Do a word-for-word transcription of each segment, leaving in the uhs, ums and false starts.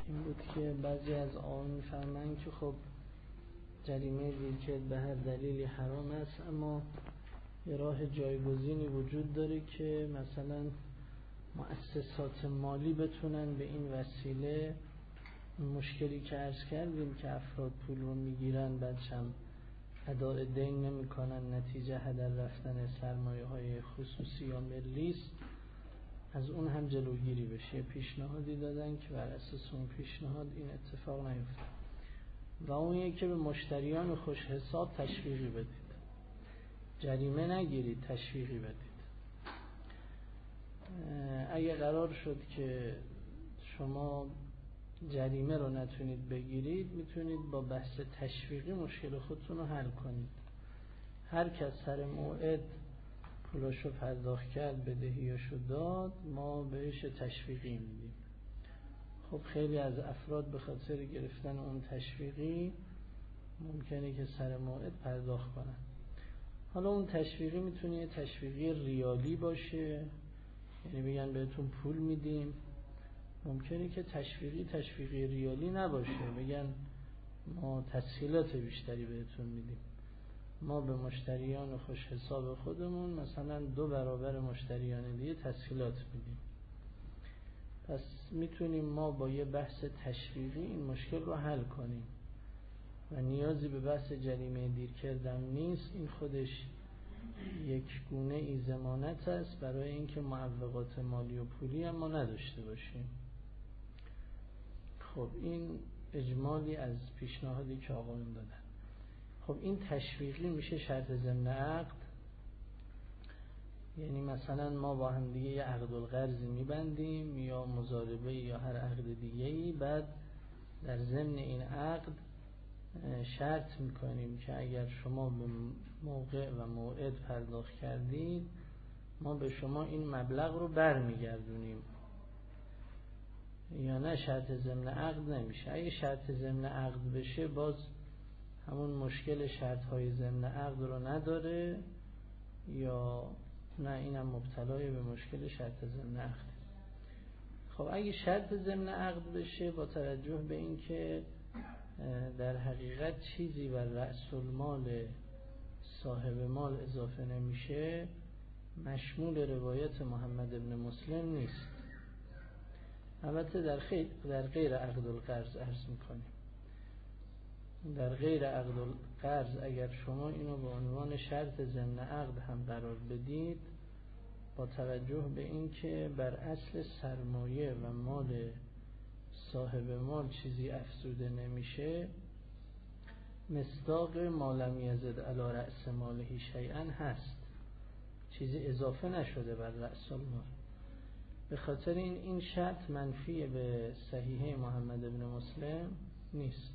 این بود که بعضی از آقایون میفهمن که خب جریمه دیرکرد به هر دلیلی حرام است، اما یه راه جایگزینی وجود داره که مثلا مؤسسات مالی بتونن به این وسیله مشکلی که عرض کردیم که افراد پول رو میگیرن بعد هم اداء دین نمی کنن، نتیجه هدر رفتن سرمایه های خصوصی یا ملی است، از اون هم جلوگیری بشه. پیشنهادی دادن که بر اساس اون پیشنهاد این اتفاق نیفته و اون که به مشتریان خوش حساب تشویقی بدید، جریمه نگیرید، تشویقی بدید. اگه قرار شد که شما جریمه رو نتونید بگیرید، میتونید با بحث تشویقی مشکل خودتون رو حل کنید. هر کس سر موعد پولاشو پرداخت کرد، بدهیاشو داد، ما بهش تشویقی میدیم. خب خیلی از افراد به خاطر گرفتن اون تشویقی ممکنه که سر موعد پرداخت کنن. حالا اون تشویقی میتونه تشویقی ریالی باشه، یعنی بگن بهتون پول میدیم. ممکنه که تشویقی تشویقی ریالی نباشه، بگن ما تسهیلات بیشتری بهتون میدیم، ما به مشتریان خوش حساب خودمون مثلا دو برابر مشتریان دیگه تسهیلات میدیم. پس میتونیم ما با یه بحث تشویقی این مشکل رو حل کنیم و نیازی به بحث جریمه دیر کردن نیست. این خودش یک گونه ای ضمانت است برای اینکه معوقات مالی و پولی هم ما نداشته باشیم. خب این اجمالی از پیشنهادی که آقایون دادن. خب این تشویقی میشه شرط ضمن عقد، یعنی مثلا ما با هم دیگه یه عقد القرضی میبندیم یا مضاربه یا هر عقد دیگه‌ای، بعد در ضمن این عقد شرط میکنیم که اگر شما به موقع و موعد پرداخت کردید ما به شما این مبلغ رو برمیگردونیم، یا نه شرط ضمن عقد نمیشه. اگه شرط ضمن عقد بشه باز همون مشکل شرط های ضمن عقد رو نداره، یا نه اینم مبتلای به مشکل شرط ضمن عقد. خب اگه شرط ضمن عقد بشه با توجه به این که در حقیقت چیزی بر رأس المال صاحب مال اضافه نمیشه، مشمول روایت محمد ابن مسلم نیست. البته در خیر در غیر عقد القرض عرض میکنیم. در غیر عقد القرض اگر شما اینو به عنوان شرط ضمن عقد هم قرار بدید، با توجه به این که بر اصل سرمایه و مال صاحب مال چیزی افزوده نمیشه، مصداق ما لم یزد علی رأس ماله شیئا هست، چیزی اضافه نشده بر رأس المال. به خاطر این این شرط منفی به صحیحه محمد ابن مسلم نیست.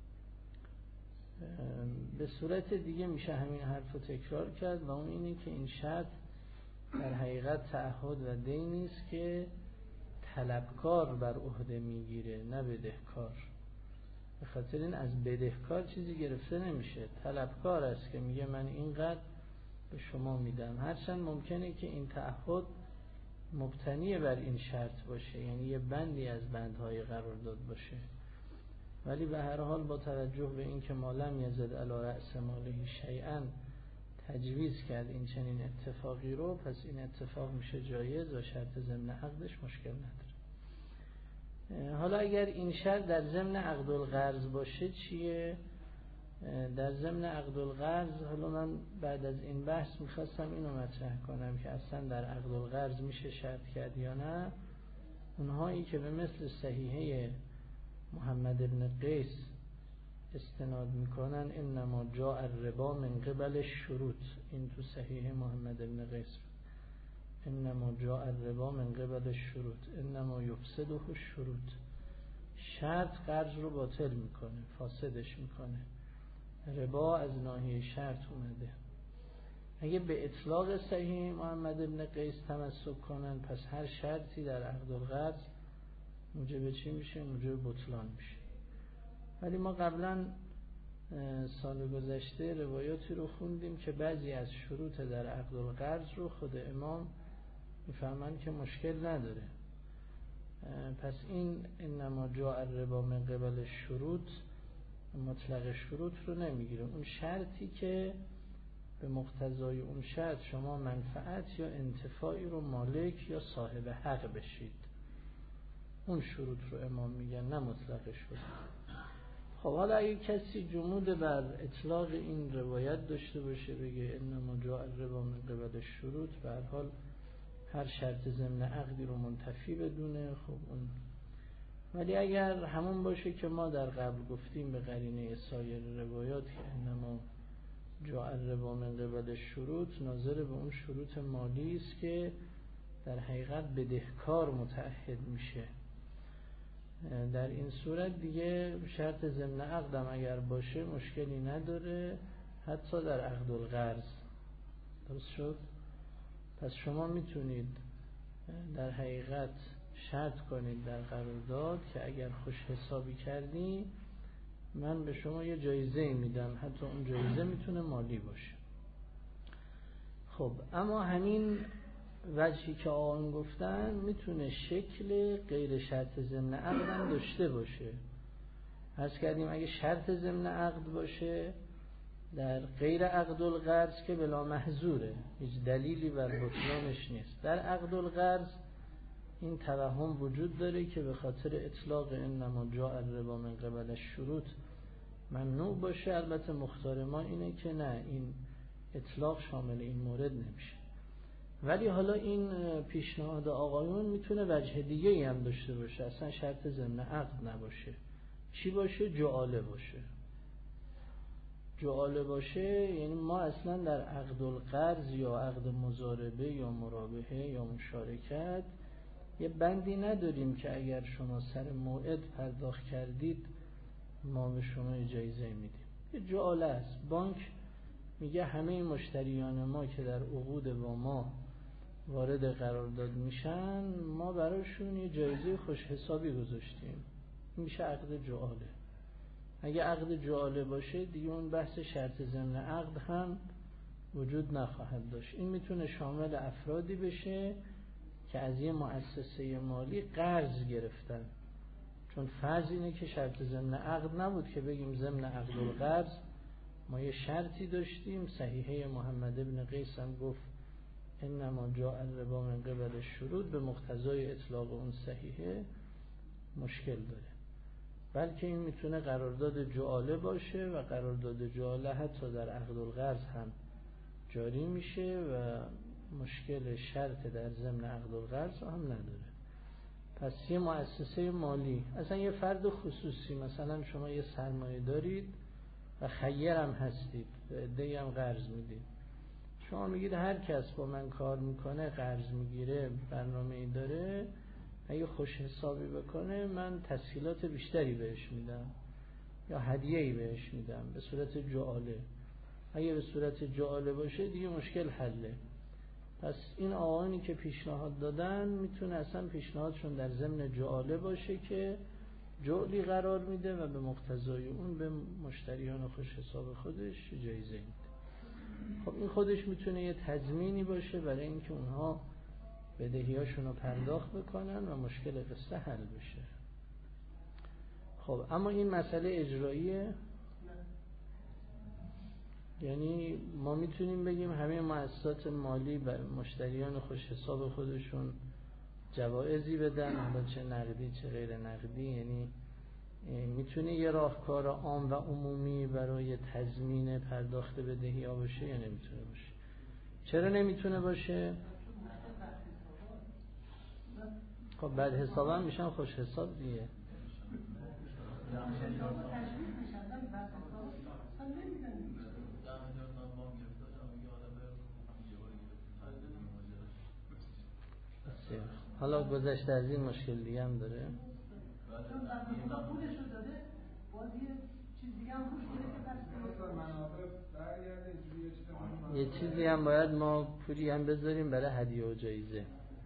به صورت دیگه میشه همین حرف رو تکرار کرد و اون اینه که این شرط در حقیقت تعهد و دینی است که طلبکار بر عهده میگیره، نه بدهکار. به خاطر این از بدهکار چیزی گرفته نمیشه، طلبکار است که میگه من اینقدر به شما میدم، هرچند ممکنه که این تعهد مبتنی بر این شرط باشه، یعنی یه بندی از بندهای قرارداد باشه، ولی به هر حال با توجه به این که ما لم یزد علی رأس ماله شیئا تجویز کرد این چنین اتفاقی رو، پس این اتفاق میشه جایز و شرط ضمن عقدش مشکل نداره. حالا اگر این شرط در ضمن عقد القرض باشه چیه؟ در ضمن عقد القرض، حالا من بعد از این بحث میخواستم اینو مطرح کنم که اصلا در عقد القرض میشه شرط کرد یا نه. اونهایی که به مثل صحیحه محمد ابن قیس استناد میکنن انما جاء الربا من قبل الشروط، این تو صحیح محمد ابن قیس، انما جاء الربا من قبل الشروط انما یفسده الشروط، شرط قرض رو باطل میکنه، فاسدش میکنه. ربا از ناحیه شرط اومده. اگه به اطلاق صحیح محمد ابن قیس تمسک کنن، پس هر شرطی در عقد القرض موجب چی میشه؟ موجب بطلان میشه. ولی ما قبلا سال گذشته روایاتی رو خوندیم که بعضی از شروط در عقد القرض رو خود امام میفهمن که مشکل نداره. پس این انما جاء الربا من قبل شروط مطلق شروط رو نمیگیره، اون شرطی که به مقتضای اون شرط شما منفعت یا انتفاعی رو مالک یا صاحب حق بشید، اون شروط رو امام میگن، نه مطلق شروط. خب حالا اگه کسی جمود بر اطلاق این روایت داشته باشه بگه انما جاء الربا من قبل شروط، به هر حال هر شرط ضمن عقدی رو منتفی بدونه، خب اون. ولی اگر همون باشه که ما در قبل گفتیم به قرینه سایر روایات که انما جاء الربا من قبل شروط، ناظر به اون شروط مالی است که در حقیقت بدهکار متعهد میشه، در این صورت دیگه شرط ضمن عقدم اگر باشه مشکلی نداره، حتی در عقد القرض. درست شد؟ پس شما میتونید در حقیقت شرط کنید در قرارداد که اگر خوش حسابی کردی من به شما یه جایزه میدم، حتی اون جایزه میتونه مالی باشه. خب اما همین وجهی که آقایون گفتن میتونه شکل غیر شرط ضمن عقد هم داشته باشه. عرض کردیم اگه شرط ضمن عقد باشه در غیر عقد القرض که بلا محظوره، هیچ دلیلی بر بطلانش نیست. در عقد القرض این توهم وجود داره که به خاطر اطلاق انما جاء الربا من قبل الشروط ممنوع باشه. البته مختار ما اینه که نه، این اطلاق شامل این مورد نمیشه. ولی حالا این پیشنهاد آقایون میتونه وجه دیگه ای هم داشته باشه، اصلا شرط ضمن عقد نباشه. چی باشه؟ جعاله باشه. جعاله باشه یعنی ما اصلا در عقد القرض یا عقد مضاربه یا مرابحه یا مشارکت یه بندی نداریم که اگر شما سر موعد پرداخت کردید ما به شما جایزه میدیم. یه جعاله است. بانک میگه همه مشتریان ما که در عقود با ما وارد قرارداد میشن ما براشون یه جایزه خوش حسابی گذاشتیم. میشه عقد جعاله. اگه عقد جعاله باشه دیگه اون بحث شرط ضمن عقد هم وجود نخواهد داشت. این میتونه شامل افرادی بشه که از یه مؤسسه مالی قرض گرفتن، چون فرض اینه که شرط ضمن عقد نبود که بگیم ضمن عقد القرض ما یه شرطی داشتیم. صحیحه محمد ابن قیس هم گفت انما جاء الربا من قبل الشروط، به مقتضای اطلاق اون صحیحه مشکل داره. بلکه این میتونه قرارداد جعاله باشه و قرارداد جعاله حتی در عقد القرض هم جاری میشه و مشکل شرط در ضمن عقد القرض هم نداره. پس یه مؤسسه مالی، اصلا یه فرد خصوصی، مثلا شما یه سرمایه دارید و خیرم هستید و عده‌ای هم قرض میدید، شما میگید هر کس با من کار میکنه قرض میگیره برنامه‌ای داره، اگه خوش حسابی بکنه من تسهیلات بیشتری بهش میدم یا هدیه‌ای بهش میدم به صورت جعاله. اگه به صورت جعاله باشه دیگه مشکل حله. پس این آقایانی که پیشنهاد دادن میتونه اصلا پیشنهادشون در ضمن جعاله باشه که جعلی قرار میده و به مقتضای اون به مشتریان خوش حساب خودش جایزه میده. خب این خودش میتونه یه تضمینی باشه برای اینکه اونها بدهیاشون رو پرداخت بکنن و مشکل قصه حل بشه. خب اما این مسئله اجراییه، یعنی ما میتونیم بگیم همه مؤسسات مالی به مشتریان خوش حساب خودشون جوایزی بدن، حالا چه نقدی چه غیر نقدی. یعنی میتونه یه راهکار عام و عمومی برای تضمین پرداخت بدهی ها باشه یا نمیتونه باشه؟ چرا نمیتونه باشه؟ خب بعد حساب هم میشن خوش حساب دیگه. حالا گذشته از این مشکل دیگه هم داره. یه چیزی هم باید ما پولی هم بذاریم برای هدیه و جایزه.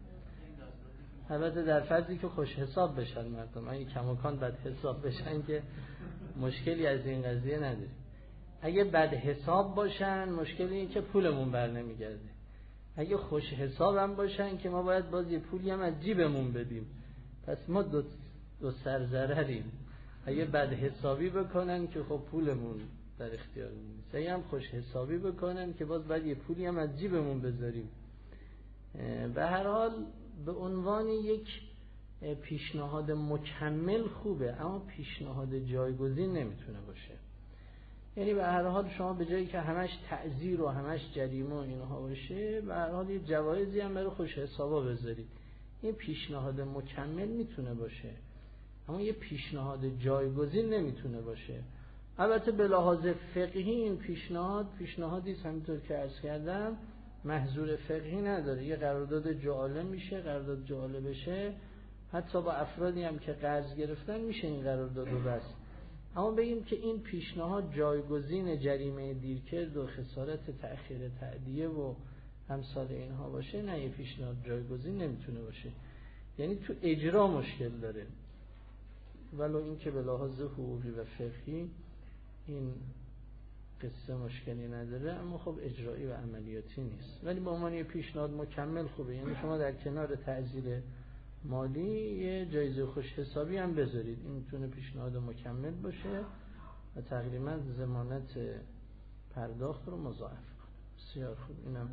البته در فرضی که خوش حساب بشن مردم، اگه کماکان بد حساب بشن که مشکلی از این قضیه نداریم. اگه بد حساب باشن مشکلی اینه که پولمون بر نمیگرده. اگه خوش حساب هم باشن که ما باید باز یه پولی هم از جیبمون بدیم پس ما دو, دو سرضرریم. اگه بد حسابی بکنن که خب پولمون در اختیار نیست، اگه هم خوش حسابی بکنن که باز باید یه پولی هم از جیبمون بذاریم. به هر حال به عنوان یک پیشنهاد مکمل خوبه، اما پیشنهاد جایگزین نمیتونه باشه. یعنی به هر حال شما به جایی که همش تعزیر و همش جریمه و اینها باشه، به هر حال یه جوایزی هم برای خوش حسابا بذارید. این پیشنهاد مکمل میتونه باشه، اما یه پیشنهاد جایگزین نمیتونه باشه. البته به لحاظ فقهی این پیشنهاد پیشنهادی است همینطور که عرض کردم محظور فقهی نداره. یه قرارداد جعاله میشه، قرارداد جعاله بشه حتی با افرادی هم که قرض گرفتن میشه این قرارداد رو بست. اما بگیم که این پیشنهاد جایگزین جریمه دیرکرد و خسارت تأخیر تأدیه و امثال اینها باشه، نه، یه پیشنهاد جایگزین نمیتونه باشه. یعنی تو اجرا مشکل داره، ولو این که به لحاظ حقوقی و فقهی این قصه مشکلی نداره، اما خب اجرایی و عملیاتی نیست. ولی به عنوان یه پیشنهاد مکمل خوبه. یعنی شما در کنار تعزیر مالی یه جایزه خوش حسابی هم بذارید، این میتونه پیشنهاد مکمل باشه و تقریبا ضمانت پرداخت رو مضاعف کنه. بسیار خوب. اینم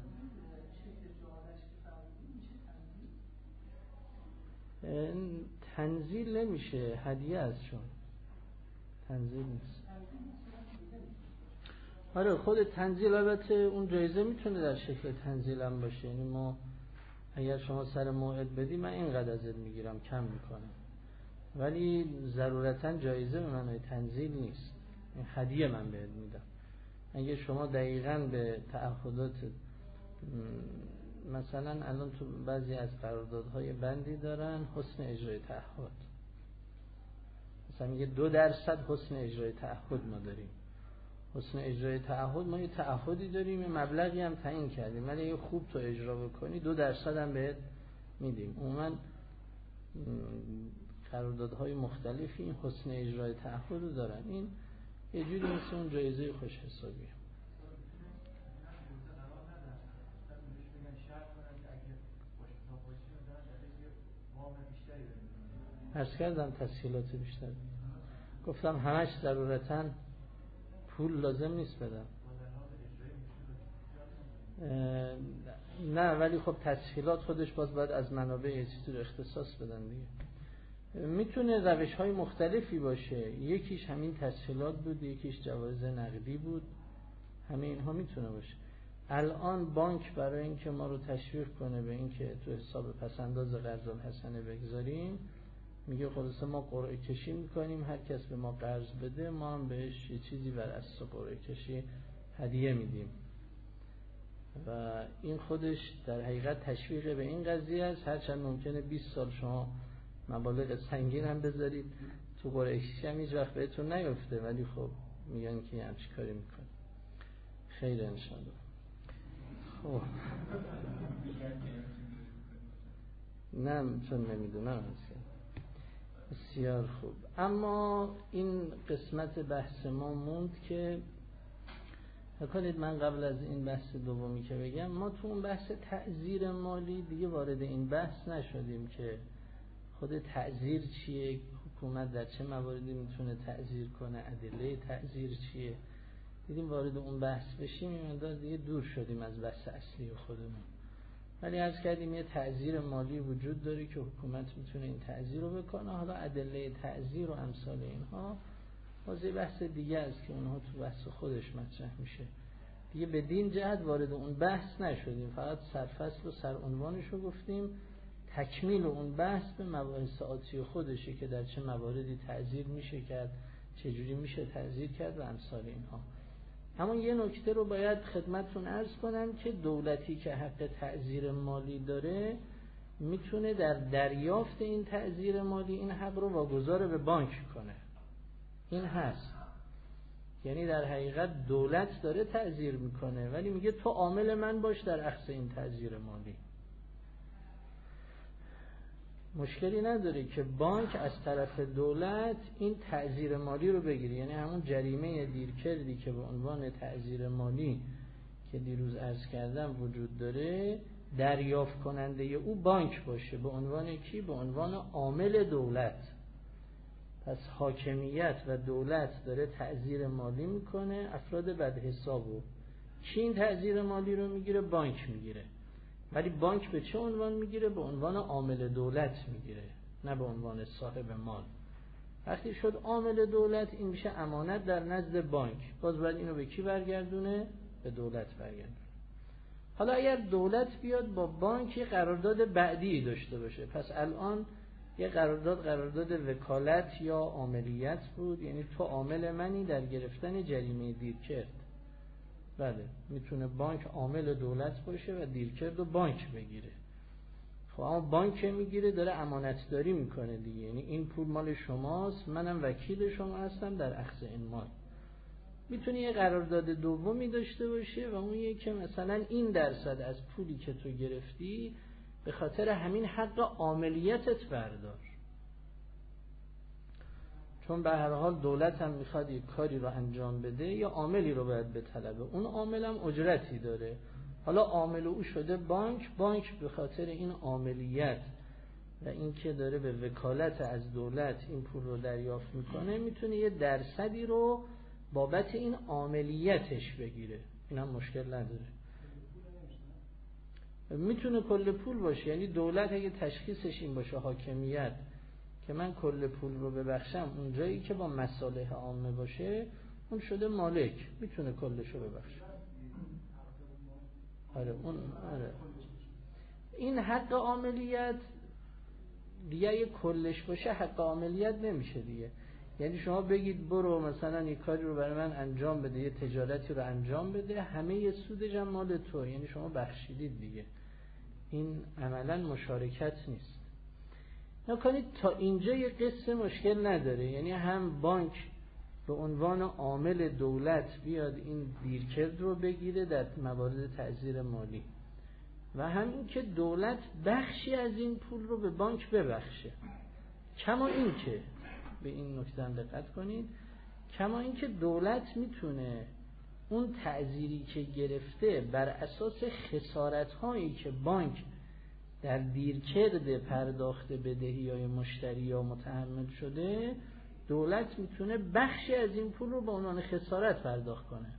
تنزیل نمیشه، هدیه از چون تنزیل نیست. آره خود تنزیل البته اون جایزه میتونه در شکل تنزیل هم باشه. یعنی ما اگر شما سر موعد بدی من اینقدر ازت میگیرم، کم میکنم، ولی ضرورتا جایزه به معنای تنزیل نیست، این هدیه من بهت میدم. اگه شما دقیقاً به تعهدات، مثلا الان تو بعضی از قراردادهای بندی دارن حسن اجرای تعهد، مثلا میگه دو درصد حسن اجرای تعهد ما داریم. حسن اجرای تعهد، ما یه تعهدی داریم، یه مبلغی هم تعیین کردیم، ولی اگه خوب تو اجرا بکنی دو درصد هم بهت میدیم. عموما قراردادهای مختلفی این حسن اجرای تعهد رو دارن. این یه جوری مثل اون جایزه خوش حسابیه. عرض کردم تسهیلات بیشتر، گفتم همش ضرورتاً پول لازم نیست بدم، نه، ولی خب تسهیلات خودش باز باید از منابع یه چیزی رو اختصاص بدن دیگه. میتونه روش های مختلفی باشه، یکیش همین تسهیلات بود، یکیش جواز نقدی بود، همین اینها میتونه باشه. الان بانک برای اینکه ما رو تشویق کنه به اینکه تو حساب پسنداز قرض الحسنه بگذاریم، میگه خلاصه ما قرعه کشی میکنیم، هر کس به ما قرض بده ما هم بهش یه چیزی بر اساس قرعه کشی هدیه میدیم. و این خودش در حقیقت تشویق به این قضیه است، هرچند ممکنه بیست سال شما مبالغ سنگین هم بذارید تو قرعه کشی هم هیچ وقت بهتون نیفته، ولی خب میگن که همچی کاری میکنه. خیر انشاءالله. خب نه چون نمیدونم. بسیار خوب. اما این قسمت بحث ما موند که بکنید من قبل از این بحث دومی که بگم، ما تو اون بحث تعزیر مالی دیگه وارد این بحث نشدیم که خود تعزیر چیه، حکومت در چه مواردی میتونه تعزیر کنه، ادله تعزیر چیه. دیدیم وارد اون بحث بشیم این مقدار دیگه دور شدیم از بحث اصلی خودمون. ولی عرض کردیم یه تعزیر مالی وجود داره که حکومت میتونه این تعزیر رو بکنه. حالا ادله تعزیر و امثال اینها بازی بحث دیگه است که اونها تو بحث خودش مطرح میشه. دیگه به دین جهت وارد اون بحث نشدیم، فقط سرفصل و سرعنوانش رو گفتیم. تکمیل اون بحث به مباحث آتی خودشه که در چه مواردی تعزیر میشه کرد، چه جوری میشه تعزیر کرد و امثال اینها. اما یه نکته رو باید خدمتتون عرض کنم که دولتی که حق تعزیر مالی داره میتونه در دریافت این تعزیر مالی این حق رو واگذار به بانک کنه. این هست، یعنی در حقیقت دولت داره تعزیر میکنه ولی میگه تو عامل من باش در اخذ این تعزیر مالی. مشکلی نداره که بانک از طرف دولت این تعزیر مالی رو بگیره، یعنی همون جریمه دیرکردی که به عنوان تعزیر مالی که دیروز عرض کردم وجود داره، دریافت کننده او بانک باشه، به عنوان کی؟ به عنوان عامل دولت. پس حاکمیت و دولت داره تعزیر مالی میکنه، افراد بد حسابو. کی این تعزیر مالی رو میگیره؟ بانک میگیره. ولی بانک به چه عنوان میگیره؟ به عنوان عامل دولت میگیره، نه به عنوان صاحب مال. وقتی شد عامل دولت، این میشه امانت در نزد بانک. باز باید اینو به کی برگردونه؟ به دولت برگردونه. حالا اگر دولت بیاد با بانک یه قرارداد بعدی داشته باشه، پس الان یه قرارداد قرارداد وکالت یا عاملیت بود، یعنی تو عامل منی در گرفتن جریمه دیرکرد. بله، میتونه بانک عامل دولت باشه و دیرکرد و بانک بگیره. خب اما بانک میگیره داره امانت داری میکنه دیگه، یعنی این پول مال شماست، منم وکیل شما هستم در اخذ این مال. میتونه یه قرارداد دومی داشته باشه و اون یه که مثلا این درصد از پولی که تو گرفتی به خاطر همین حق عاملیتت بردار، چون به هر حال دولت هم میخواد یک کاری رو انجام بده یا عاملی رو باید بطلبه، اون عامل هم اجرتی داره. حالا عامل او شده بانک، بانک به خاطر این عاملیت و این که داره به وکالت از دولت این پول رو دریافت میکنه، میتونه یه درصدی رو بابت این عاملیتش بگیره، این هم مشکل نداره. میتونه کل پول باشه، یعنی دولت اگه تشخیصش این باشه، حاکمیت، که من کل پول رو ببخشم، اون جایی که با مصالح عامه باشه اون شده مالک، میتونه کلش رو ببخشه. آره اون آره. این حق عاملیت دیگه اگه کلش باشه حق عاملیت نمیشه دیگه. یعنی شما بگید برو مثلا یک کاری رو برای من انجام بده، یه تجارتی رو انجام بده، همه یه سودش هم مال تو، یعنی شما بخشیدید دیگه. این عملا مشارکت نیست. نکنید تا اینجا یه قصه مشکل نداره، یعنی هم بانک به عنوان عامل دولت بیاد این دیرکرد رو بگیره در موارد تعزیر مالی و همین که دولت بخشی از این پول رو به بانک ببخشه. کما این که به این نکته هم دقت کنید، کما این که دولت میتونه اون تعزیری که گرفته بر اساس خسارت هایی که بانک در دیرکرد پرداخت بدهی‌های مشتری یا متحمل شده، دولت میتونه بخشی از این پول رو به عنوان خسارت پرداخت کنه.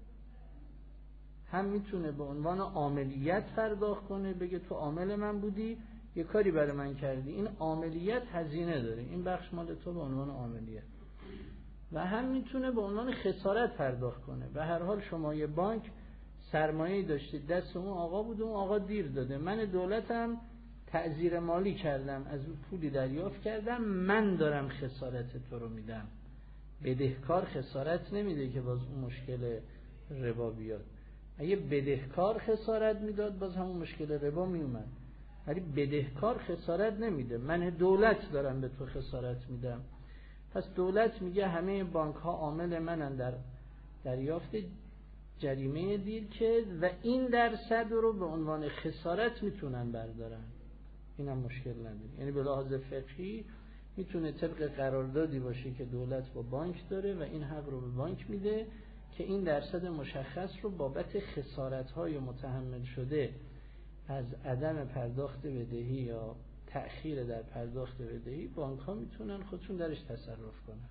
هم میتونه به عنوان عاملیت پرداخت کنه، بگه تو عامل من بودی، یه کاری برای من کردی، این عاملیت هزینه داره، این بخش مال تو به عنوان عاملیت. و هم میتونه به عنوان خسارت پرداخت کنه. به هر حال شما یه بانک سرمایه‌ای داشتید، دست اون آقا بود، اون آقا دیر داده، من دولتم تعزیر مالی کردم، از اون پولی دریافت کردم، من دارم خسارت تو رو میدم. بدهکار خسارت نمیده که باز اون مشکل ربا بیاد. اگه بدهکار خسارت میداد باز همون مشکل ربا میومد، ولی بدهکار خسارت نمیده، من دولت دارم به تو خسارت میدم. پس دولت میگه همه بانک ها عامل منن در دریافت جریمه دیرکرد و این درصد رو به عنوان خسارت میتونن بردارن، اینم مشکل نداره. یعنی به لحاظ فقهی میتونه طبق قراردادی باشه که دولت با بانک داره و این حق رو به بانک میده که این درصد مشخص رو بابت خسارت‌های متحمل شده از عدم پرداخت بدهی یا تأخیر در پرداخت بدهی، بانک‌ها میتونن خودشون درش تصرف کنن.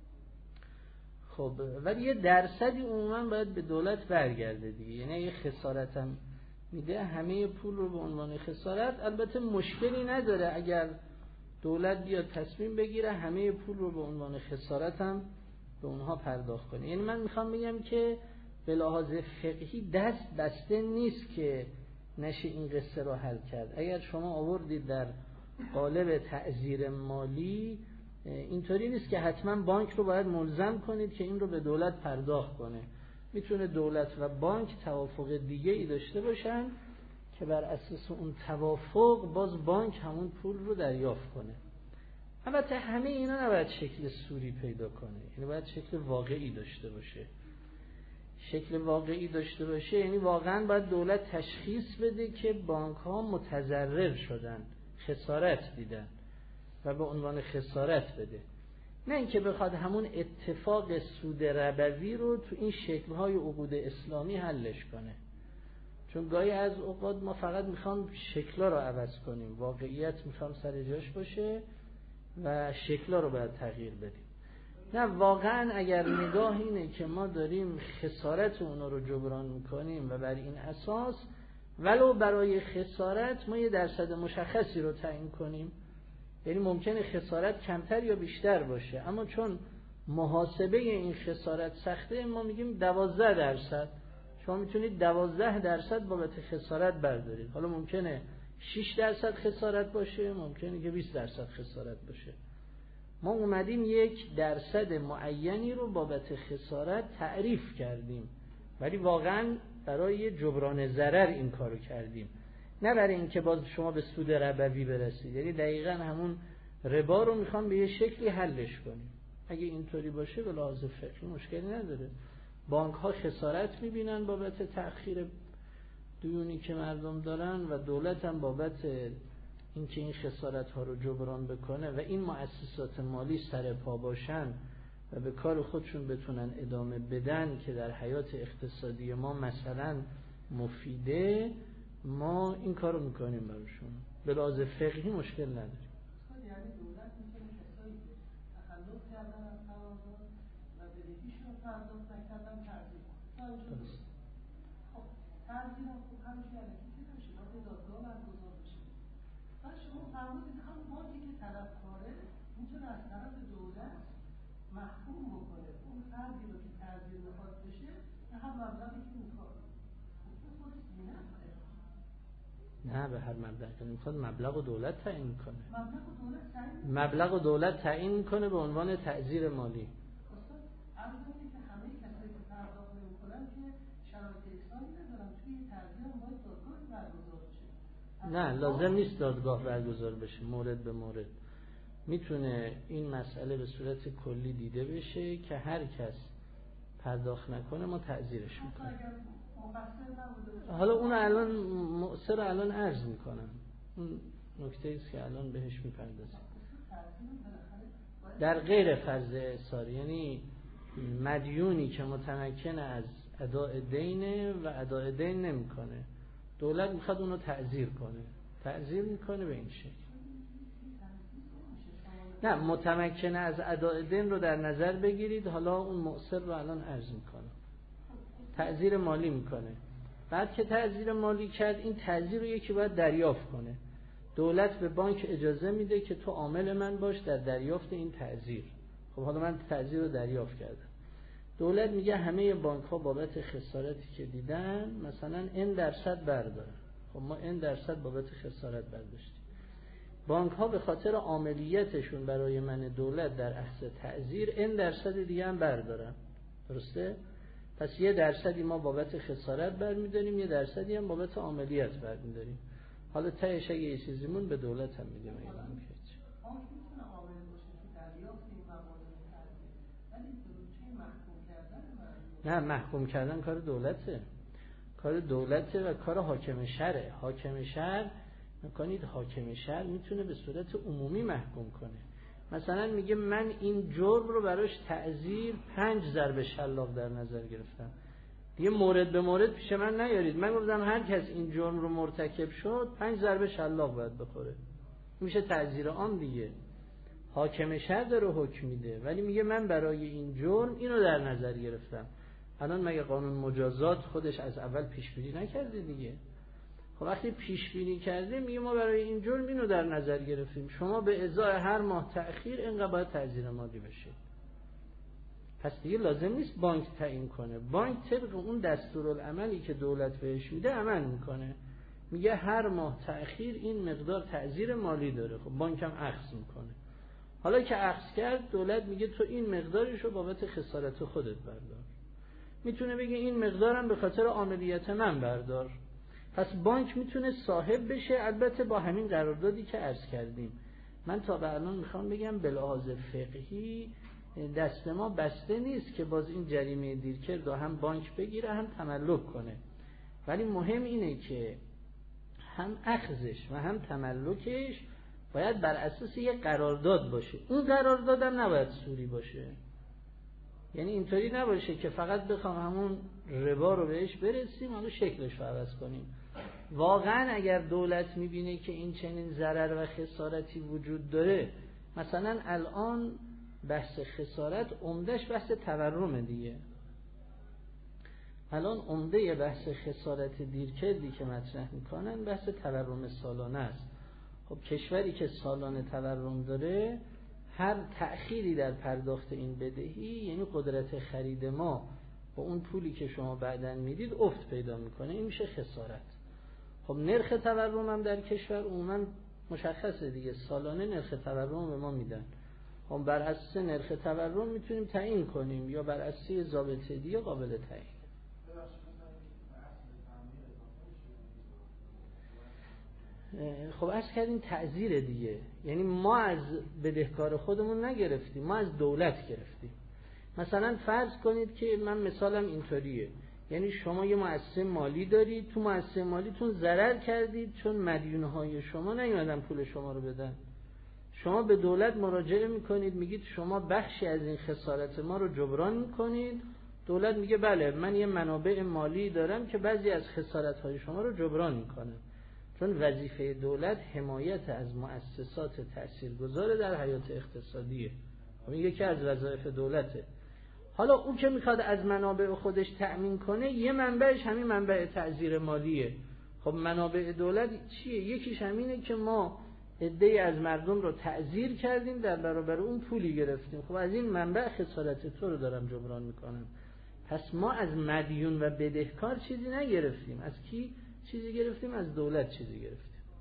خب ولی یه درصدی عموما باید به دولت برگرده دیگه، یعنی یه خسارت هم میده، همه پول رو به عنوان خسارت. البته مشکلی نداره اگر دولت بیاد تصمیم بگیره همه پول رو به عنوان خسارت هم به اونها پرداخت کنه. یعنی من میخوام بگم که به لحاظ فقهی دست بسته نیست که نشه این قصه رو حل کرد. اگر شما آوردید در قالب تعزیر مالی، اینطوری نیست که حتما بانک رو باید ملزم کنید که این رو به دولت پرداخت کنه. میتونه دولت و بانک توافق دیگه ای داشته باشن که بر اساس اون توافق باز بانک همون پول رو دریافت کنه. البته همه اینا نباید شکل سوری پیدا کنه، یعنی باید شکل واقعی داشته باشه. شکل واقعی داشته باشه یعنی واقعا باید دولت تشخیص بده که بانک ها متضرر شدن، خسارت دیدن و به عنوان خسارت بده، نه اینکه بخواد همون اتفاق سود ربوی رو تو این شکل‌های عقود اسلامی حلش کنه. چون گاهی از اوقات ما فقط میخوام شکلا رو عوض کنیم، واقعیت میخوام سر جاش باشه و شکلا رو باید تغییر بدیم. نه، واقعا اگر نگاه اینه که ما داریم خسارت اونا رو جبران میکنیم و بر این اساس ولو برای خسارت ما یه درصد مشخصی رو تعیین کنیم، یعنی ممکنه خسارت کمتر یا بیشتر باشه، اما چون محاسبه این خسارت سخته ما میگیم دوازده درصد. شما میتونید دوازده درصد بابت خسارت بردارید. حالا ممکنه شش درصد خسارت باشه، ممکنه که بیست درصد خسارت باشه. ما اومدیم یک درصد معینی رو بابت خسارت تعریف کردیم، ولی واقعا برای جبران ضرر این کارو کردیم، نه برای اینکه باز شما به سود ربوی برسید. یعنی دقیقاً همون ربا رو میخوام به یه شکلی حلش کنیم. اگه اینطوری باشه به لحاظ فقهی مشکلی نداره. بانک ها خسارت میبینن بابت تأخیر دیونی که مردم دارن و دولت هم بابت اینکه این خسارت ها رو جبران بکنه و این مؤسسات مالی سر پا باشن و به کار خودشون بتونن ادامه بدن که در حیات اقتصادی ما مثلا مفیده، ما این کار رو میکنیم براشون. به لحاظ فقهی مشکل نداریم. یعنی دولت میتونه کسایی که تخلف کردن از قرارداد و بدهیشون رو پرداخت نکردن تعزیر کنه. خب تعزیر هم خوب همیشه علکی که نمیشه، باید دادگاه برگزار بشه. بعد شما فرمودید هم بانکی که طلبکاره میتونه از طرف دولت محکوم بکنه اون فردی رو که تعزیر میخواد بشه به هم مبلغی که میخواد. خودش بی‌نفعه. نه، به هر مبلغی میخواد مبلغ و دولت تعیین کنه. مبلغ و دولت تعیین مبلغ و دولت تعیین کنه به عنوان تعزیر مالی. استاد عرض کنید که همه کسایی که پرداخت نمی‌کنن که شرایط احسانی ندارن، توی تعزیر هم باید دادگاه برگزار بشه. نه، لازم نیست دادگاه برگزار بشه. مورد به مورد میتونه این مسئله به صورت کلی دیده بشه که هر کس پرداخت نکنه ما تعزیرش میکنیم. حالا اون الان مؤثر الان عرض میکنم، اون نکته ایست که الان بهش میپردازیم. در غیر فرض اعصار، یعنی مدیونی که متمکن از اداء دینه و اداء دین نمیکنه، دولت میخواد اونو تعزیر کنه، تعزیر میکنه به این شکل. نه، متمکن از اداء دین رو در نظر بگیرید، حالا اون مؤثر رو الان عرض میکنه. تعزیر مالی میکنه. بعد که تعزیر مالی کرد، این تعزیر رو یکی باید دریافت کنه. دولت به بانک اجازه میده که تو عامل من باش در دریافت این تعزیر. خب حالا من تعزیر رو دریافت کردم. دولت میگه همه بانک ها بابت خسارتی که دیدن مثلا n درصد بردارن. خب ما n درصد بابت خسارت برداشتیم. بانک ها به خاطر عاملیتشون برای من دولت در اخذ تعزیر n درصد دیگه هم بردارن. درسته؟ پس یه درصدی ما بابت خسارت برمیداریم، یه درصدی هم بابت عاملیت برمیداریم. حالا تهش اگه یه چیزیمون به دولت هم میدیم. اینا میشه نه، محکوم کردن کار دولته، کار دولته و کار حاکم شهره. حاکم شهر میکنید، حاکم شهر میتونه به صورت عمومی محکوم کنه. مثلا میگه من این جرم رو براش تعزیر پنج ضرب شلاق در نظر گرفتم، دیگه مورد به مورد پیش من نیارید. من گفتم هر کس این جرم رو مرتکب شد پنج ضرب شلاق باید بخوره، میشه تعزیر عام دیگه. حاکم شهر داره حکم میده، ولی میگه من برای این جرم اینو در نظر گرفتم. الان مگه قانون مجازات خودش از اول پیش بینی نکرده دیگه؟ خب وقتی پیش بینی کرده میگه ما برای این جرم اینو در نظر گرفتیم، شما به ازای هر ماه تأخیر اینقدر باید تعزیر مالی بشه. پس دیگه لازم نیست بانک تعیین کنه. بانک طبق اون دستورالعملی که دولت بهش میده عمل میکنه، میگه هر ماه تأخیر این مقدار تعزیر مالی داره. خب بانک هم اخذ میکنه. حالا که اخذ کرد، دولت میگه تو این مقدارشو بابت خسارت خودت بردار. میتونه بگه این مقدارم به خاطر عملیات من بردار. پس بانک میتونه صاحب بشه، البته با همین قراردادی که عرض کردیم. من تا به الان میخوام بگم به لحاظ فقهی دست ما بسته نیست که باز این جریمه دیرکرد هم بانک بگیره هم تملک کنه، ولی مهم اینه که هم اخذش و هم تملکش باید بر اساس یک قرارداد باشه. اون قرارداد هم نباید سوری باشه. یعنی اینطوری نباشه که فقط بخوام همون ربا رو بهش برسیم حالا شکلش رو عوض کنیم. واقعا اگر دولت میبینه که این چنین ضرر و خسارتی وجود داره، مثلا الان بحث خسارت عمدهش بحث تورم دیگه. الان عمده بحث خسارت دیرکردی که مطرح میکنن بحث تورم سالانه است. خب کشوری که سالانه تورم داره، هر تأخیری در پرداخت این بدهی یعنی قدرت خرید ما با اون پولی که شما بعداً میدید افت پیدا میکنه، این میشه خسارت. خب نرخ تورم هم در کشور عموما مشخصه دیگه، سالانه نرخ تورم به ما میدن. خب بر اساس نرخ تورم میتونیم تعیین کنیم یا بر اساس ضابطه دیگه قابل تعیین. خب عرض کردیم تعزیر دیگه، یعنی ما از بدهکار خودمون نگرفتیم، ما از دولت گرفتیم. مثلا فرض کنید که من مثالم اینطوریه، یعنی شما یه مؤسسه مالی دارید، تو مؤسسه مالیتون ضرر کردید چون مدیونهای شما نیومدن پول شما رو بدن. شما به دولت مراجعه میکنید، میگید شما بخشی از این خسارت ما رو جبران میکنید. دولت میگه بله من یه منابع مالی دارم که بعضی از خسارتهای شما رو جبران میکنم. چون وظیفه دولت حمایت از مؤسسات تاثیرگذار در حیات اقتصادیه. این یکی از وظایف دولته. حالا او که میخواد از منابع خودش تأمین کنه، یه منبعش همین منبع تعزیر مالیه. خب منابع دولت چیه؟ یکیش همینه که ما عده‌ای از مردم رو تعزیر کردیم، در برابر اون پولی گرفتیم. خب از این منبع خسارت تو رو دارم جبران میکنم. پس ما از مدیون و بدهکار چیزی نگرفتیم. از کی چیزی گرفتیم؟ از دولت چیزی گرفتیم.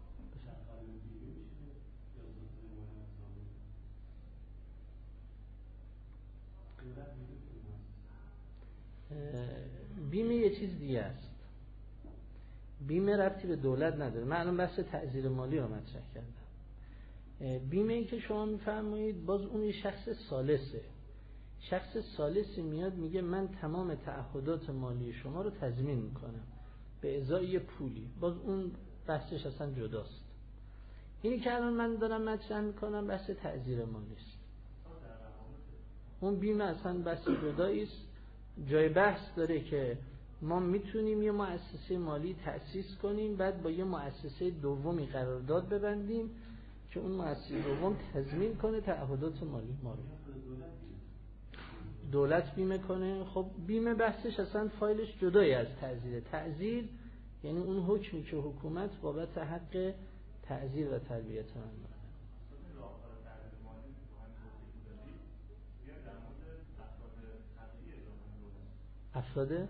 بیمه یه چیز دیگه است. بیمه ربطی به دولت نداره. من الان بحث تعزیر مالی رو مطرح کردم. بیمه ای که شما میفرمایید باز اون شخص ثالثه. شخص ثالثی میاد میگه من تمام تعهدات مالی شما رو تضمین میکنم به ازای یه پولی. باز اون بحثش اصلا جداست. اینی که الان من دارم مطرح میکنم بحث تعزیر مالی است. اون بیمه اصلا بحث جدایی است. جای بحث داره که ما میتونیم یه مؤسسه مالی تأسیس کنیم، بعد با یه مؤسسه دومی قرارداد ببندیم که اون مؤسسه دوم تضمین کنه تعهدات مالی ما رو. دولت بیمه کنه. خب بیمه بحثش اصلا فایلش جدایی از تعزیر. تعزیر یعنی اون حکمی که حکومت بابت حق تعزیر و تربیت من داره. افراده؟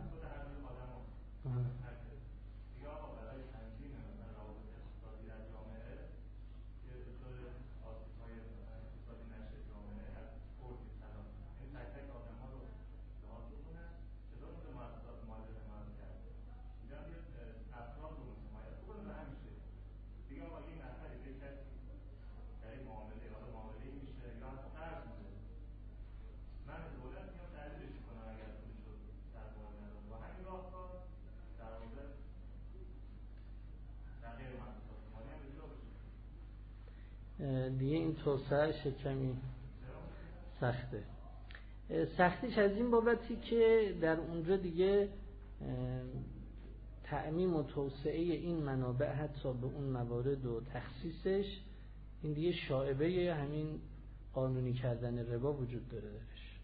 دیگه این توسعهش کمی سخته. سختیش از این بابتی که در اونجا دیگه تعمیم و توسعه این منابع حتی به اون موارد و تخصیصش این دیگه شائبه همین قانونی کردن ربا وجود داره درش.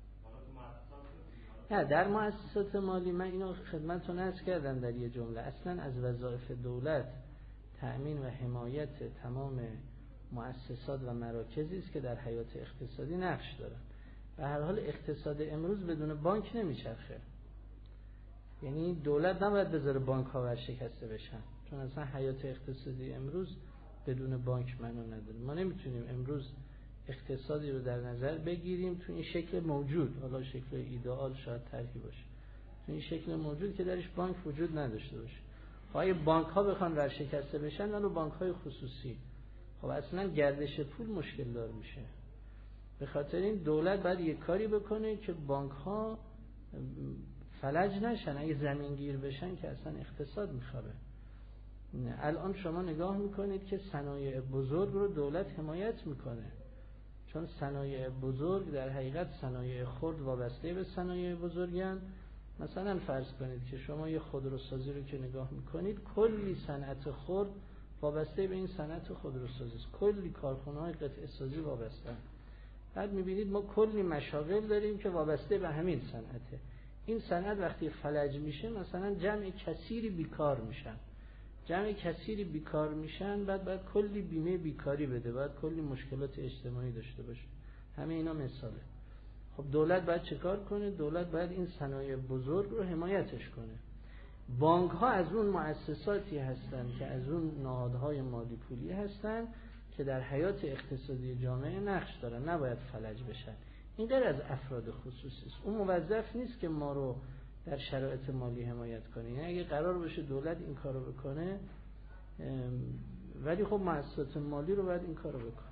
نه در مؤسسات مالی من اینو خدمتتون عرض کردم در یه جمله، اصلا از وظایف دولت تأمین و حمایت تمام مؤسسات و مراکزی است که در حیات اقتصادی نقش دارن. به هر حال اقتصاد امروز بدون بانک نمیچرخه. یعنی دولت نباید بذاره بانک ها ورشکسته بشن، چون اصلا حیات اقتصادی امروز بدون بانک معنی نداره. ما نمیتونیم امروز اقتصادی رو در نظر بگیریم تو این شکل موجود، حالا شکل ایدئال شاید طرحی باشه، تو این شکل موجود که درش بانک وجود نداشته باشه. اگه بانک ها بخوان ورشکسته بشن، ولی بانک های خصوصی، خب اصلا گردش پول مشکل دار میشه. به خاطر این دولت باید یک کاری بکنه که بانک ها فلج نشن. اگه زمینگیر بشن که اصلا اقتصاد میخوابه. الان شما نگاه میکنید که صنایع بزرگ رو دولت حمایت میکنه، چون صنایع بزرگ در حقیقت صنایع خرد وابسته به صنایع بزرگن. مثلا فرض کنید که شما یه خودروسازی رو که نگاه میکنید، کلی صنعت خرد وابسته به این صنعت خودروسازی است، کلی کارخانه‌های قطعه سازی وابسته. بعد میبینید ما کلی مشاغل داریم که وابسته به همین صنعته. این صنعت وقتی فلج میشه مثلا جمع کثیری بیکار میشن، جمع کثیری بیکار میشن، بعد بعد کلی بیمه بیکاری بده، بعد کلی مشکلات اجتماعی داشته باشه. همه اینا مثاله. خب دولت باید چه کار کنه؟ دولت باید این صنایع بزرگ رو حمایتش کنه. بانک ها از اون مؤسساتی هستن که از اون نهادهای مالی پولی هستن که در حیات اقتصادی جامعه نقش دارن، نباید فلج بشن. این غیر از افراد خصوصی است. اون موظف نیست که ما رو در شرایط مالی حمایت کنه. یعنی اگه قرار باشه دولت این کارو بکنه، ولی خب مؤسسات مالی رو باید این کارو بکنه.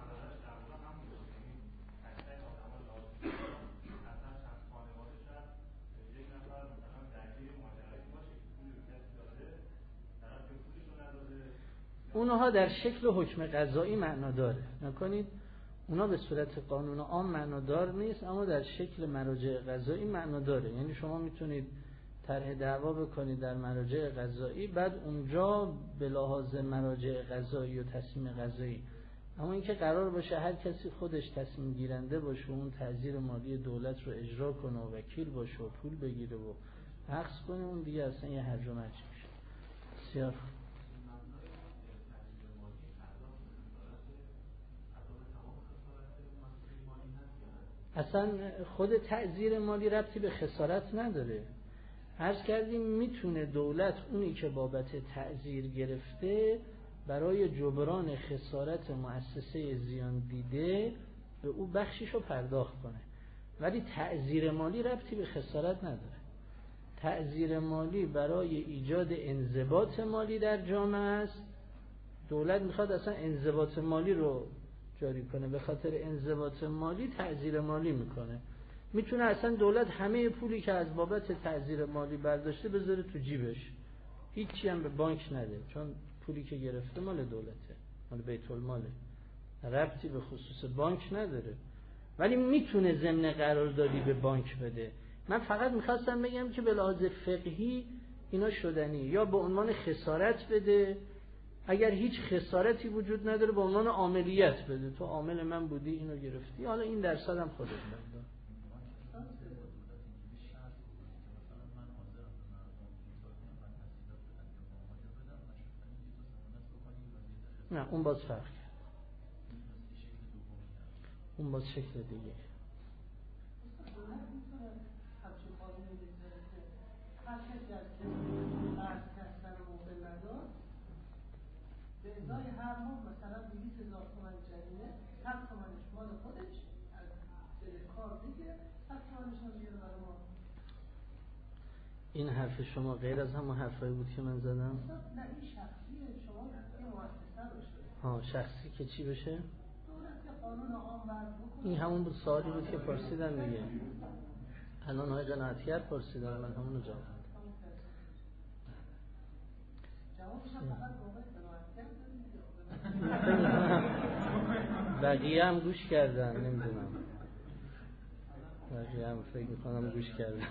اونها در شکل حکم قضایی معنا داره، نکنید اونا به صورت قانون عام معنا دار نیست، اما در شکل مراجع قضایی معنا داره. یعنی شما میتونید طرح دعوا بکنید در مراجع قضایی، بعد اونجا به لحاظ مراجع قضایی و تصمیم قضایی، اما اینکه قرار باشه هر کسی خودش تصمیم گیرنده باشه و اون تعزیر مالی دولت رو اجرا کنه و وکیل باشه و پول بگیره و حقس کنه، اون دیگه اصلا یه هرج و مرج میشه. بسیار اصلا خود تعزیر مالی ربطی به خسارت نداره. عرض کردیم میتونه دولت اونی که بابت تعزیر گرفته برای جبران خسارت مؤسسه زیان دیده به او بخشیش رو پرداخت کنه، ولی تعزیر مالی ربطی به خسارت نداره. تعزیر مالی برای ایجاد انضباط مالی در جامعه است. دولت میخواد اصلا انضباط مالی رو جاری کنه، به خاطر انضباط مالی تعزیر مالی میکنه. میتونه اصلا دولت همه پولی که از بابت تعزیر مالی برداشته بذاره تو جیبش، هیچی هم به بانک نده، چون پولی که گرفته مال دولته، مال بیت الماله، ربطی به خصوص بانک نداره. ولی میتونه ضمن قراردادی به بانک بده. من فقط میخواستم بگم که به لحاظ فقهی اینا شدنی، یا به عنوان خسارت بده، اگر هیچ خسارتی وجود نداره به عنوان عاملیت بده، تو عامل من بودی اینو گرفتی، حالا این درصد هم خودت بده. نه اون باز فرق کرد، اون باز شکل دیگه. هر کسی از که مرد کسر موقع نداد به ازای هر ماه مثلا دویست هزار تومن جریمه، صد تومنش مال خودش از دل کار دیگه، صد تومنش هم بیاره برای ما. این حرف شما غیر از همون حرفایی بود که من زدم؟ نه این شخصیه، شما یه مؤسسه بشه. ها شخصی که چی بشه؟ دولت قانون عام وضع بکنه. این همون بود سوالی بود که پرسیدن دیگه. الان های قناعتیت پرسیدن، من همونو جواب دادم. جوابش هم فقط موقع قناعتیت داریم. بقیه هم گوش کردن، نمیدونم. بقیه هم فکر میکنم گوش کردن.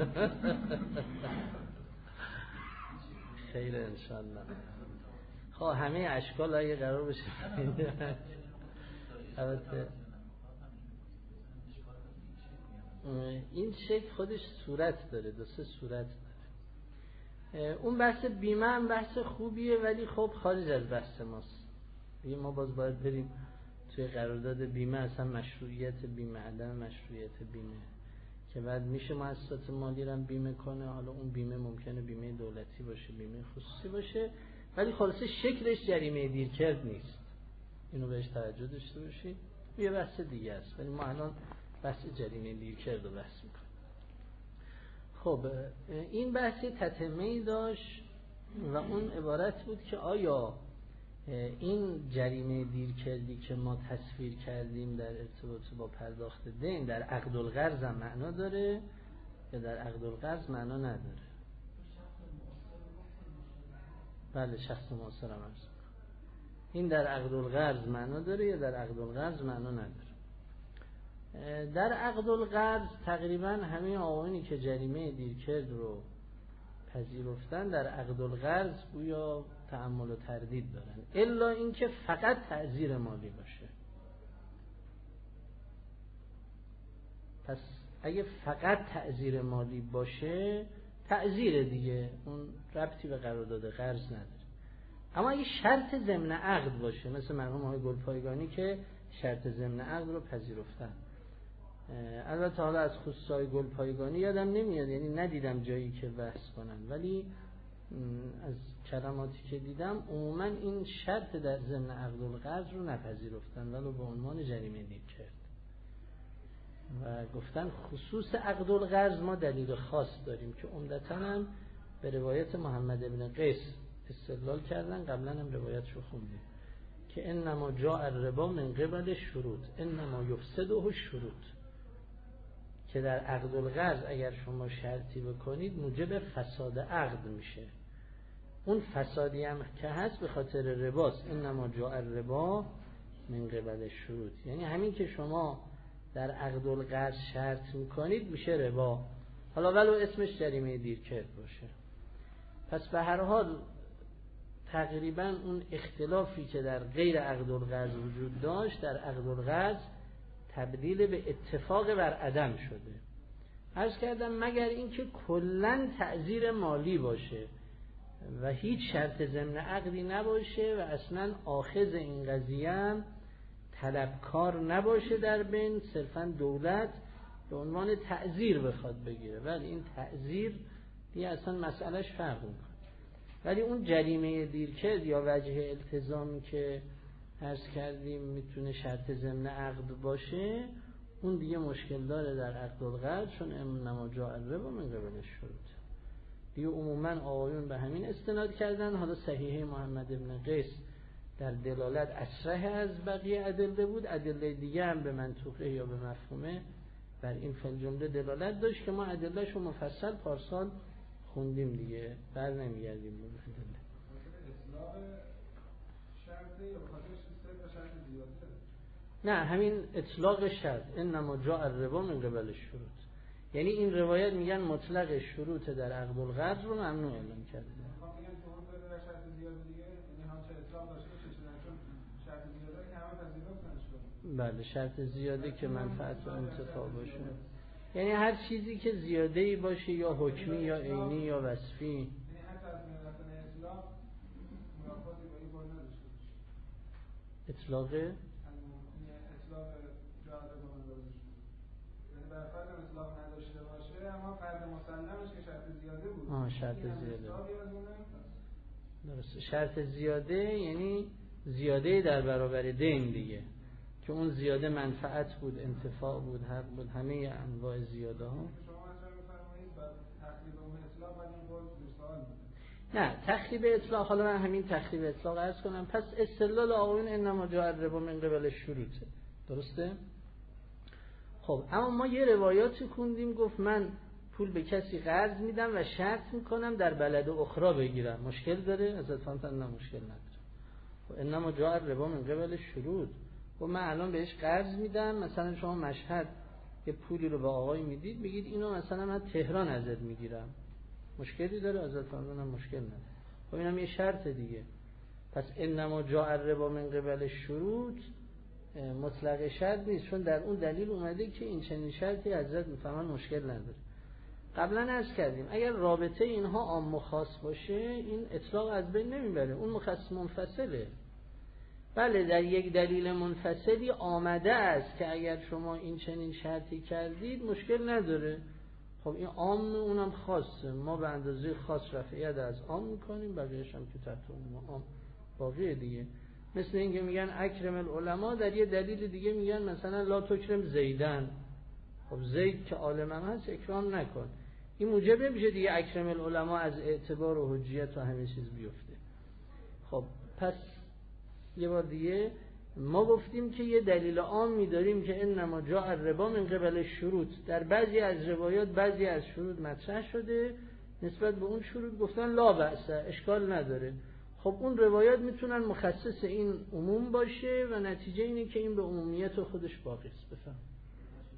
خیر انشالله. خب همه اشکال اگه قرار بشه البته این شکل خودش صورت داره، دو سه صورت داره. اون بحث بیمه هم بحث خوبیه، ولی خب خارج از بحث ماست. ما باز باید بریم توی قرارداد بیمه اصلا مشروعیت بیمه، عدم مشروعیت بیمه، که بعد میشه مؤسسات مالی رو بیمه کنه. حالا اون بیمه ممکنه بیمه دولتی باشه، بیمه خصوصی باشه، ولی خلاصه شکلش جریمه دیرکرد نیست. اینو بهش توجه داشته باشید. یه بحث دیگه است، ولی ما الان بحث جریمه دیرکرد رو بحث میکنیم. خب این بحثی تتمه‌ای داشت و اون عبارت بود که آیا این جریمه دیرکردی که ما تصویر کردیم در ارتباط با پرداخت دین در عقد القرض هم معنا داره یا در عقد القرض معنا نداره؟ بله شخص معاصر هم هست. این در عقد القرض معنا داره یا در عقد القرض معنا نداره؟ در عقد القرض تقریبا همه آقایانی که جریمه دیرکرد رو پذیرفتن در عقد القرض گویا تأمل و تردید دارن، الا اینکه فقط تعزیر مالی باشه. پس اگه فقط تعزیر مالی باشه تعزیر دیگه، اون ربطی به قرارداد قرض نداره. اما اگه شرط ضمن عقد باشه، مثل مرحوم آقای گلپایگانی که شرط ضمن عقد رو پذیرفتن، البته حالا از خصوصای گلپایگانی یادم نمیاد، یعنی ندیدم جایی که بحث کنن، ولی از کلماتی که دیدم عموما این شرط در ضمن عقد القرض رو نپذیرفتن، ولی به عنوان جریمه دیر کرد و گفتن خصوص عقد القرض ما دلیل خاص داریم که عمدتاً هم به روایت محمد ابن قیس استدلال کردن، قبلا هم روایتشو خوندیم که انما جاء الربا من قبل شروط انما یفسده الشروط، که در عقد القرض اگر شما شرطی بکنید موجب فساد عقد میشه. اون فسادی هم که هست به خاطر رباست. انما جاء الربا من قبل شروط، یعنی همین که شما در عقد القرض شرط میکنید میشه ربا، حالا ولو اسمش جریمه دیرکرد باشه. پس به هر حال تقریبا اون اختلافی که در غیر عقد القرض وجود داشت در عقد القرض تبدیل به اتفاق بر عدم شده. عرض کردم مگر اینکه کلاً تعزیر مالی باشه و هیچ شرط ضمن عقدی نباشه و اصلاً آخذ این قضیه هم طلبکار نباشه در بین، صرفاً دولت به عنوان تعزیر بخواد بگیره، ولی این تعزیر دیگه اصلاً مسئلهش فرق میکنه. ولی اون جریمه دیرکرد یا وجه التزامی که عرض کردیم میتونه شرط ضمن عقد باشه، اون دیگه مشکل داره در عقد القرض، چون انما جاء الربا من قبل الشروط. دیگه عموما آقایون به همین استناد کردن. حالا صحیحه محمد ابن قیس در دلالت اصرح از بقیه ادله بود، ادله دیگه هم به منطوقه یا به مفهومه بر این فل جمله دلالت داشت که ما ادلهشو مفصل پارسال خوندیم دیگه، بر نمیگردیم به ادله. نه، همین اطلاق شرط انما جاء الربا من قبل الشروط، یعنی این روایت میگن مطلق شروط در عقد القرض رو ممنوع اعلام کرده. بله، شرط زیاده که منفعت و انتفاع باشه، یعنی هر چیزی که زیاده‌ای باشه یا حکمی یا عینی یا وصفی. اطلاق اطلاق اطلاق نداشته باشه، اما فرد مسلمش که شرط زیاده بود. آه شرط زیاده. درسته. شرط زیاده یعنی زیاده در برابر دین دیگه، که اون زیاده منفعت بود، انتفاع بود، حق بود، همه انواع زیاده ها. شما مثلا می‌فرمایید بعد تخریب اون اطلاق بعد این قول سوال بود. نه، تخریب اطلاق، حالا من همین تخریب اطلاق عرض کنم. پس استدلال آقایون انما جاء الربا من قبل الشروط، درسته؟ خب اما ما یه روایاتی خوندیم گفت من پول به کسی قرض میدم و شرط میکنم در بلد اخرى بگیرم، مشکل داره؟ ازت فهمتن نه مشکل نداره. خب انما جاء الربا من قبل الشروط، و من الان بهش قرض میدم، مثلا شما مشهد یه پولی رو به آقای میدید، بگید اینو مثلا من تهران ازت میگیرم، مشکلی داره؟ ازت فهمتن نه مشکل نداره. خب اینم یه شرط دیگه. پس انما جاء الربا من قبل الشروط مطلق شرط نیست، چون در اون دلیل اومده که این چنین شرطی حضرت میفهمن مشکل نداره. قبلا عرض کردیم اگر رابطه اینها عام و خاص باشه این اطلاق از بین نمیبره، اون مخصص منفصله. بله در یک دلیل منفصلی آمده است که اگر شما این چنین شرطی کردید مشکل نداره. خب این عام اونم خاصه، ما به اندازه خاص رفعیت از عام میکنیم، بقیه‌اش هم که تحت اون عام باقیه دیگه. مثل این که میگن اکرم العلماء، در یه دلیل دیگه میگن مثلا لا تکرم زیدن. خب زید که عالمم هست اکرام نکن، این موجب نمیشه دیگه اکرم العلماء از اعتبار و حجیت و همه چیز بیفته. خب پس یه بار دیگه ما گفتیم که یه دلیل عام می‌داریم که انما جاء الربا من قبل الشروط، در بعضی از روایات بعضی از شروط مطرح شده، نسبت به اون شروط گفتن لا بأس، اشکال نداره. خب اون روایات میتونن مخصص این عموم باشه و نتیجه اینه که این به عمومیت خودش باقی است. بفهم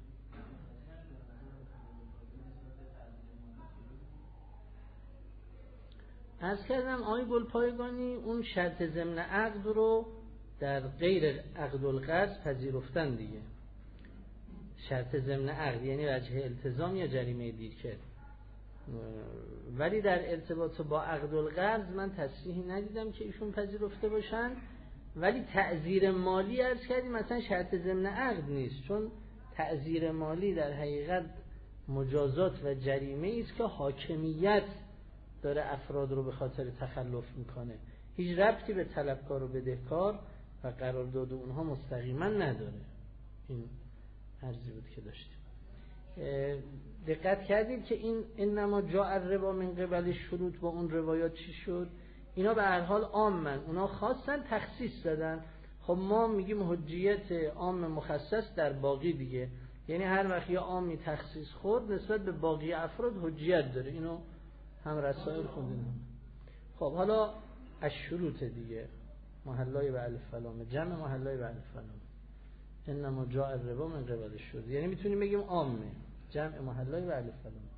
عرض کردم آقای گلپایگانی اون شرط ضمن عقد رو در غیر عقد القرض پذیرفتن دیگه. شرط ضمن عقد یعنی وجه التزام یا جریمه دیرکرد، ولی در ارتباط با عقد القرض من تصریحی ندیدم که ایشون پذیرفته باشن. ولی تعزیر مالی عرض کردیم مثلا شرط ضمن عقد نیست، چون تعزیر مالی در حقیقت مجازات و جریمه است که حاکمیت داره افراد رو به خاطر تخلف میکنه، هیچ ربطی به طلبکار و بدهکار و قرارداد اونها مستقیما نداره. این عرضی بود که داشتیم. دقت کردید که این انما جاء الربا من قبل شروط با اون روایات چی شد؟ اینا به هر حال عامن، اونا خاصن تخصیص دادن. خب ما میگیم حجیت عام مخصص در باقی دیگه، یعنی هر وقت یه عامی تخصیص خورد نسبت به باقی افراد حجیت داره. اینو هم رسائل خوندیم. خب حالا از شروط دیگه محلای و الف فلامه، جمع محلای و الف فلامه. انما جاء الربا من قبل شروط، یعنی میتونیم بگیم عامه، جمع محلای و الف فلامه.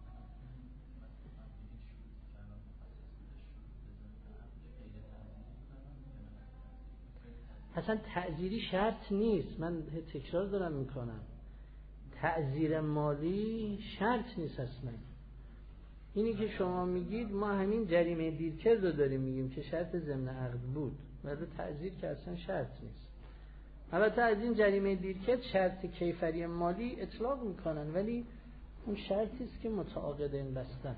اصلا تعزیری شرط نیست، من تکرار دارم میکنم، تعزیر مالی شرط نیست اصلا. اینی که شما میگید ما همین جریمه دیرکرد رو داریم میگیم که شرط ضمن عقد بود، ولی تعزیر که اصلا شرط نیست. البته از این جریمه دیرکرد شرط کیفری مالی اطلاق میکنن، ولی اون شرطی است که متعاقدین بستن.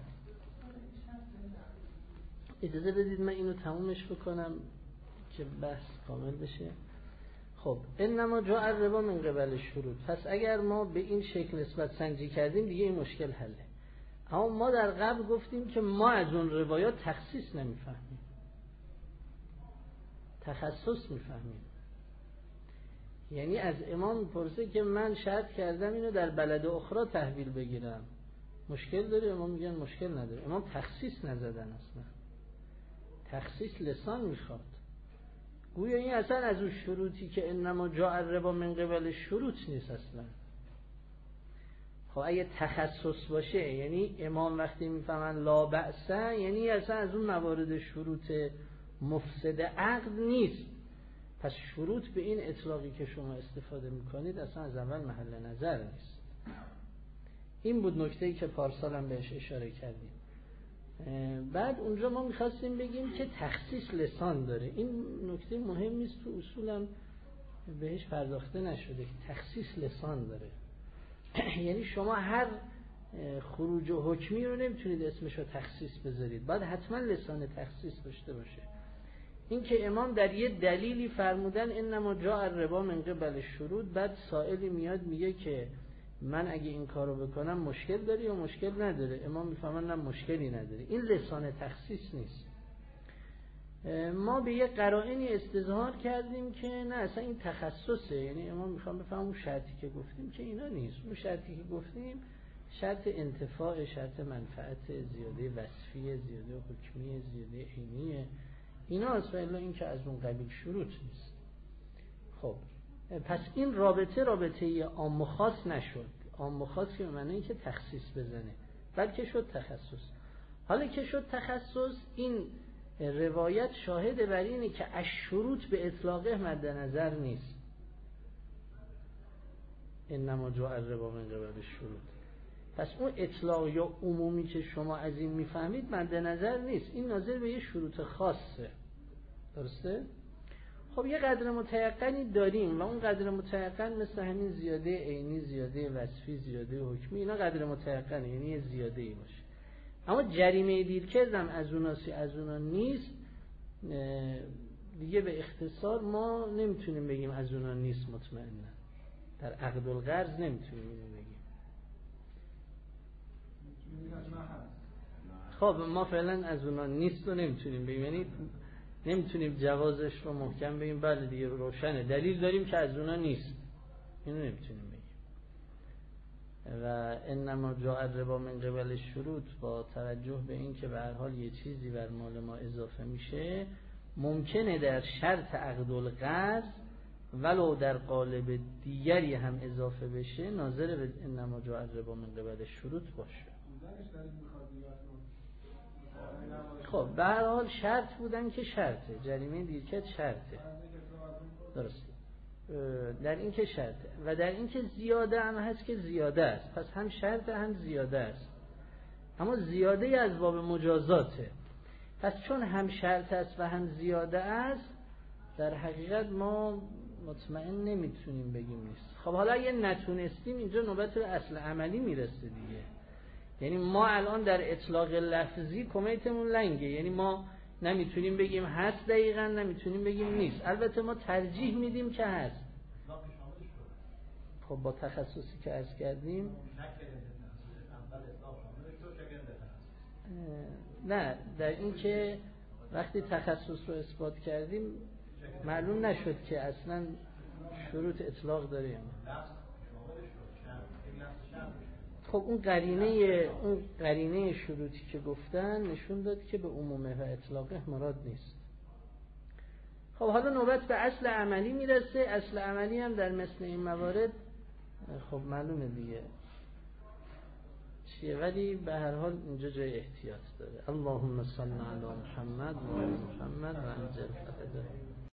اجازه بدید من اینو تمومش بکنم که بحث کامل بشه. خب انما جاء الربا من قبل شروط، پس اگر ما به این شکل نسبت سنجی کردیم دیگه این مشکل حله. اما ما در قبل گفتیم که ما از اون روایات تخصیص نمیفهمیم، تخصص میفهمیم. یعنی از امام پرسه که من شرط کردم اینو در بلد اخرى تحویل بگیرم، مشکل داره؟ امام میگن مشکل نداره. امام تخصیص نزدن، اصلا تخصیص لسان میخواد. گویا این اصلا از اون شروطی که انما جاء الربا من قبل شروط نیست اصلا. خب اگه تخصص باشه، یعنی امام وقتی میفهمن لا بأسه، یعنی اصلا از اون موارد شروط مفسد عقد نیست. پس شروط به این اطلاقی که شما استفاده میکنید اصلا از اول محل نظر نیست. این بود نکته‌ای که پارسال هم بهش اشاره کردیم. بعد اونجا ما میخواستیم بگیم که تخصیص لسان داره. این نکته مهم نیست، تو اصولم بهش پرداخته نشده که تخصیص لسان داره. یعنی شما هر خروج و حکمی رو نمیتونید اسمش رو تخصیص بذارید، باید حتما لسان تخصیص داشته باشه. این که امام در یه دلیلی فرمودن انما جاء الربا من قبل شروط، بعد سائلی میاد میگه که من اگه این کارو بکنم مشکل داری یا مشکل نداره؟ امام میفهمن نه مشکلی نداره. این لسان تخصیص نیست. ما به یه قرائنی استظهار کردیم که نه اصلا این تخصصه، یعنی امام میخوام بفهم اون شرطی که گفتیم که اینا نیست. اون شرطی که گفتیم شرط انتفاع، شرط منفعت، زیاده وصفی، زیاده حکمی، زیاده عینیه، اینا اصلا الا این که از اون قبیل شروط نیست. خب پس این رابطه رابطه عام و خاص نشد. عام و خاص که به معنی که تخصیص بزنه، بلکه شد تخصص. حالا که شد تخصص، این روایت شاهد بر اینه که از شروط به اطلاقه مد نظر نیست. انما جاء الربا من قبل شروط. پس اون اطلاق یا عمومی که شما از این میفهمید مد نظر نیست، این ناظر به یه شروط خاصه. درسته؟ خب یه قدر متیقنی داریم و اون قدر متیقن مثل همین زیاده عینی، زیاده وصفی، زیاده حکمی، اینا قدر متیقنه، یعنی یه زیاده ای باشه. اما جریمه دیر کردم از اوناسی از اونا نیست دیگه. به اختصار ما نمیتونیم بگیم از اونا نیست مطمئنا، در عقد القرض نمیتونیم اینو بگیم. خب ما فعلا از اونا نیست و نمیتونیم بگیم، یعنی نمیتونیم جوازش رو محکم بگیم بله دیگه روشنه، دلیل داریم که از اونا نیست، اینو نمیتونیم بگیم. و انما جاء الربا من قبل شروط، با توجه به این که به هر حال یه چیزی بر مال ما اضافه میشه، ممکنه در شرط عقد القرض ولو در قالب دیگری هم اضافه بشه، ناظر به انما جاء الربا من قبل شروط باشه. خب به هر حال شرط بودن که شرطه، جریمه دیرکت شرطه، درست، در این که شرطه و در این که زیاده هم هست که زیاده است، پس هم شرطه هم زیاده است، اما زیاده از باب مجازاته. پس چون هم شرط است و هم زیاده است، در حقیقت ما مطمئن نمیتونیم بگیم نیست. خب حالا اگه نتونستیم، اینجا نوبت به اصل عملی میرسه دیگه. یعنی ما الان در اطلاق لفظی کمیتمون لنگه، یعنی ما نمیتونیم بگیم هست دقیقاً، نمیتونیم بگیم نیست. البته ما ترجیح میدیم که هست. خب با تخصصی که عرض کردیم نه، در این که وقتی تخصص رو اثبات کردیم معلوم نشد که اصلا شروط اطلاق داریم. خب اون قرینه اون قرینه شروطی که گفتن نشون داد که به عمومه و اطلاقه مراد نیست. خب حالا نوبت به اصل عملی میرسه. اصل عملی هم در مثل این موارد خب معلومه دیگه چیه، ولی به هر حال اینجا جای احتیاط داره. اللهم صل علی محمد و آل محمد و انجل فتح